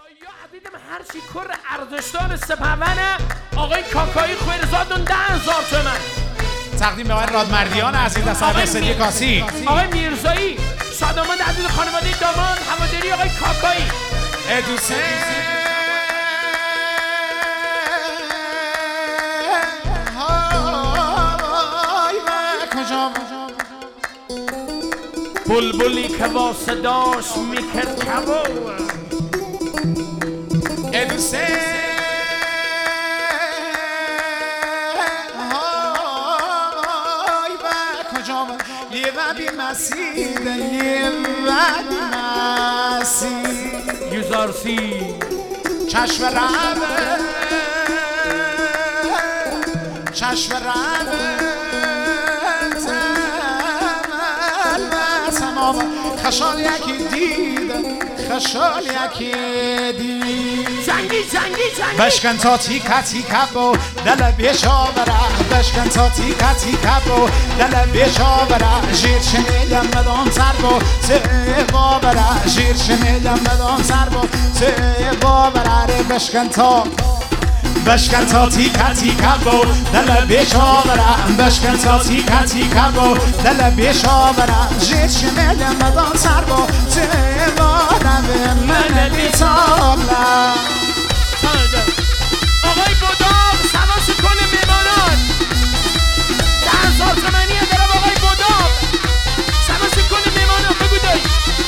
یا عدیدم هر چی کر ارزشدار سپهونه آقای کاکایی خویرزادون 10,000 تومن تقدیم به آقای رادمردیان عزیز از صاحب استدیو کاسی. آقای میرزایی شادامند عزیز خانواده داماد هواداری آقای کاکایی. ادوسه بلبلی که با صداش میکرد کبو ادوسه های و کجام لیوه بی مسید لیوه بی مسید یوزارسی چشم رمه چشم رمه خشال یکی دید خشال یکی دید جنگی بشکن تا تیکا تیکا بو دل بیشا برا بشکن تا تیکا تیکا بو دل بیشا برا جیر شنیدم مدام سر بو سیبا برا جیر شنیدم مدام سر بو سیبا برا ره بشکن تا تیکا تیکا بو دل بیشا برا بشکن تا تیکا تیکا بو دل بیشا برا جیر شنیدم مدام سر بو سیبا برا من بیتالا آقای بوداب سواس کل میمانان 10,000 تومنیه دارم آقای بوداب سواس کل میمانان بگو دایی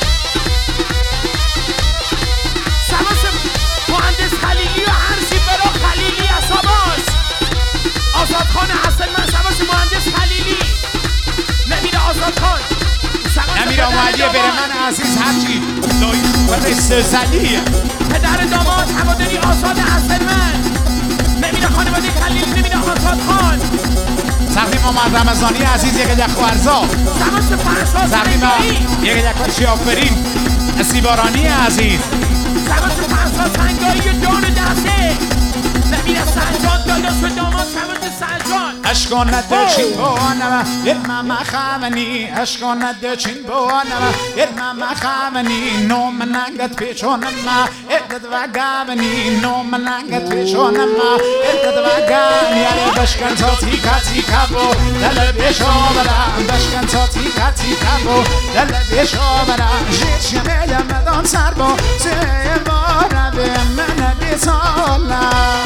سواس مهندس خلیلی و هرچی برا خلیلی اصاباش آزادخان حسن من سواس مهندس خلیلی نمیره آزادخان نمیره آمالیه بره من عزیز هرچی دایی و سزلیه پدر داماد هواداری آزاد حسن من نمیره خانواده خلیل نمیره آزاد خان تقدیم آمد رمضانی عزیز یک یک خوارزا تقدیم یک یک شیافرین سیبارانی عزیز سواس فرسا سنگایی و دان دسته نمیره سنجان داداش و داماد سواس سنجان اشکان ندچین بانم ارمم خامنی اشکان ندچین بانم ارمم خامنی نوم ننگت پیچونم ادد و گامنی نوم ننگت پیچونم ادد و گام یعنی بشکن تا تیکا تیکا بو دل بیشا برم بشکن تا تیکا تیکا بو دل بیشا برم جیت شمیدم مدام سر بو سیبارم به من بیتالا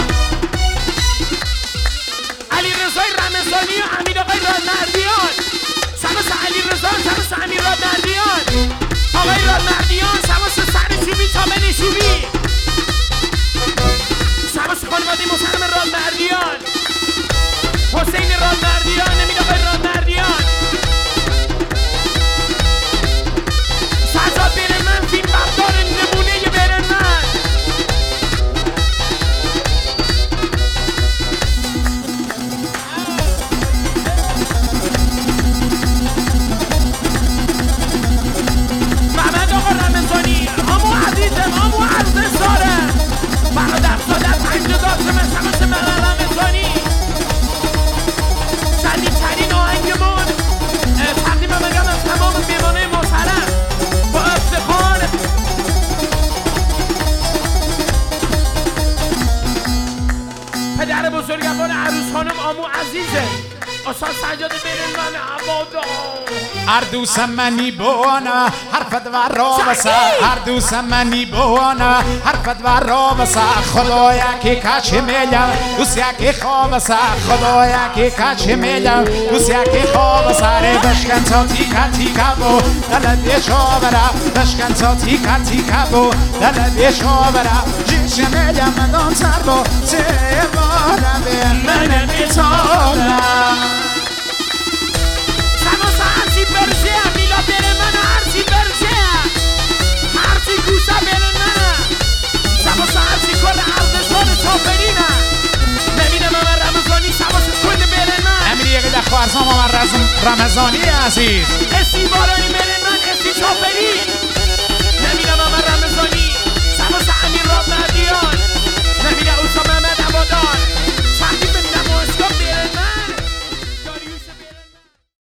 علی رضای رمضانی و امیر آقای رادمردیان سواس علی رضا سواس امیر رادمردیان آقای رادمردیان سواس سر چوبی تا بنی چوبی سواس خانواده محترم رادمردیان حسین رادمردیان امیر آقای رادمردیان سجاد برنمن فیلم بردار نمونه برنمن محمد آقا رمضانی همو عزیزم همو عزیز دارم برادر صادت 50,000 تومن سواس مقر رمضانی شدیدترین آهنگمون تقدیم بگم از تمام میمانه محترم با افتخار پدر بزرگوار عروس خانم آمو عزیزه استاد سجاد برنمن عبادا هر دوستم منی بوانا حرفت و را بسا هر دوستم منی بوانا حرفت و را بسا خدایا که کچ میلم دوستیا که خواب بسا خدایا که کچ میلم دوستیا که خواب بسا ره بشکن تا تیکا تیکا بو دل بیشا برا بشکن تا تیکا تیکا بو دل بیشا برا جیش میلم مدام سر بو سیبارم به من بیتالا برزه میلا بره من هرچی برزه هرچی گوشه بره من سواس هرچی کل ارزشان سافرینه نمیده من رمضانی سواس کل بره من امیر یک دخو ارزام من رمضانی عزیز اسی بارانی بره من اسی سافرین